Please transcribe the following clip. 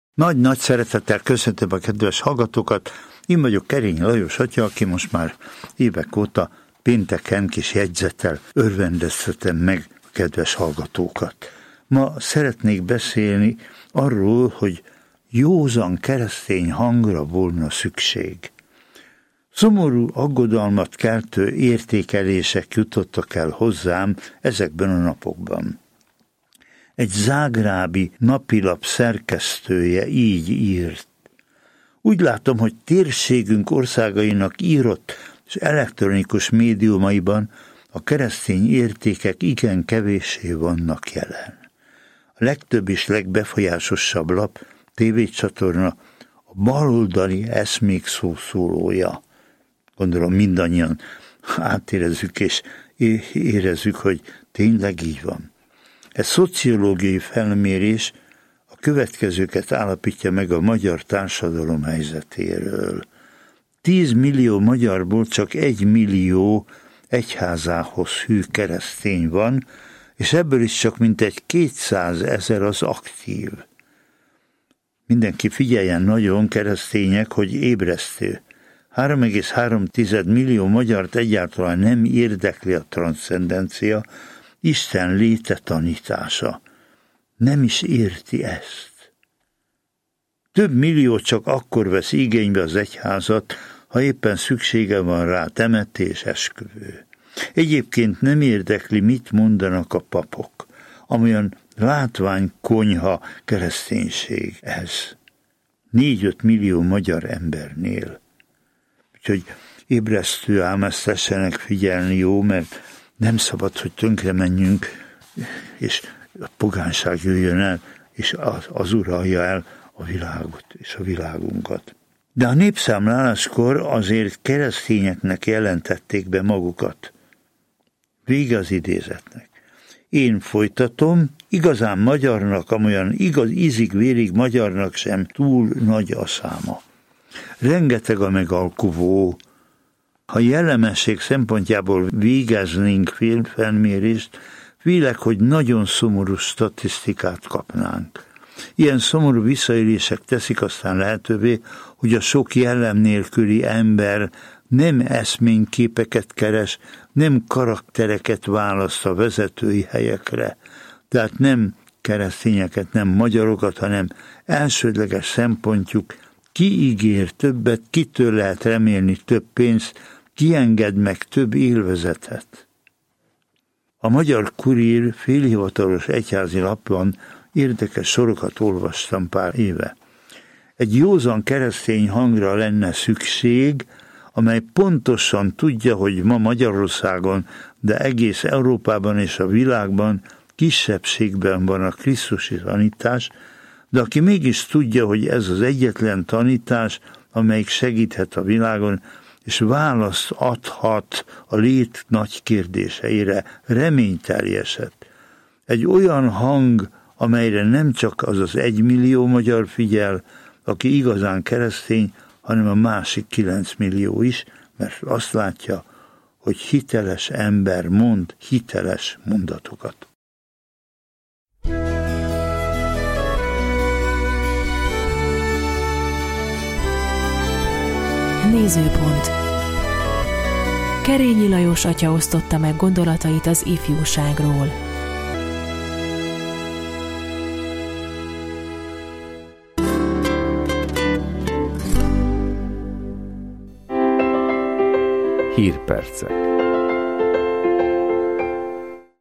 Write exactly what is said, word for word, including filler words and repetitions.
Nagy-nagy szeretettel köszöntöm a kedves hallgatókat. Én vagyok Kerényi Lajos atya, aki most már évek óta pénteken kis jegyzettel örvendeztetem meg a kedves hallgatókat. Ma szeretnék beszélni arról, hogy józan keresztény hangra volna szükség. Szomorú, aggodalmat keltő értékelések jutottak el hozzám ezekben a napokban. Egy zágrábi napilap szerkesztője így írt. Úgy látom, hogy térségünk országainak írott és elektronikus médiumaiban a keresztény értékek igen kevéssé vannak jelen. A legtöbb és legbefolyásosabb lap, tévécsatorna a baloldali eszmék szószólója. Gondolom mindannyian átérezzük és érezzük, hogy tényleg így van. Ez szociológiai felmérés a következőket állapítja meg a magyar társadalom helyzetéről. Tíz millió magyarból csak egy millió egyházához hű keresztény van, és ebből is csak mintegy kétszázezer az aktív. Mindenki figyeljen nagyon, keresztények, hogy ébresztő. három egész három millió magyart egyáltalán nem érdekli a transzcendencia, Isten léte tanítása. Nem is érti ezt. Több millió csak akkor vesz igénybe az egyházat, ha éppen szüksége van rá, temetés, esküvő. Egyébként nem érdekli, mit mondanak a papok, amolyan látványkonyha kereszténység ez. Négy-öt millió magyar embernél. Úgyhogy ébresztő ám, ezt tessenek figyelni, jó, mert nem szabad, hogy tönkre menjünk, és a pogánság jöjjön el, és az, az uralja el a világot és a világunkat. De a népszámláláskor azért keresztényeknek jelentették be magukat. Vége az idézetnek. Én folytatom, igazán magyarnak, amolyan igaz, ízig-vérig magyarnak sem túl nagy a száma. Rengeteg a megalkuvó. Ha jellemesség szempontjából végeznénk felmérést, félek, hogy nagyon szomorú statisztikát kapnánk. Ilyen szomorú visszaélések teszik aztán lehetővé, hogy a sok jellem nélküli ember nem eszményképeket keres, nem karaktereket választ a vezetői helyekre, tehát nem keresztényeket, nem magyarokat, hanem elsődleges szempontjuk, ki ígér többet, kitől lehet remélni több pénzt, ki enged meg több élvezetet. A Magyar Kurír félhivatalos egyházi lapban érdekes sorokat olvastam pár éve. Egy józan keresztény hangra lenne szükség, amely pontosan tudja, hogy ma Magyarországon, de egész Európában és a világban kisebbségben van a krisztusi tanítás, de aki mégis tudja, hogy ez az egyetlen tanítás, amelyik segíthet a világon, és választ adhat a lét nagy kérdéseire, reményteljeset. Egy olyan hang, amelyre nem csak az az egymillió magyar figyel, aki igazán keresztény, hanem a másik kilenc millió is, mert azt látja, hogy hiteles ember mond hiteles mondatokat. Nézőpont. Kerényi Lajos atya osztotta meg gondolatait az ifjúságról. Hírpercek.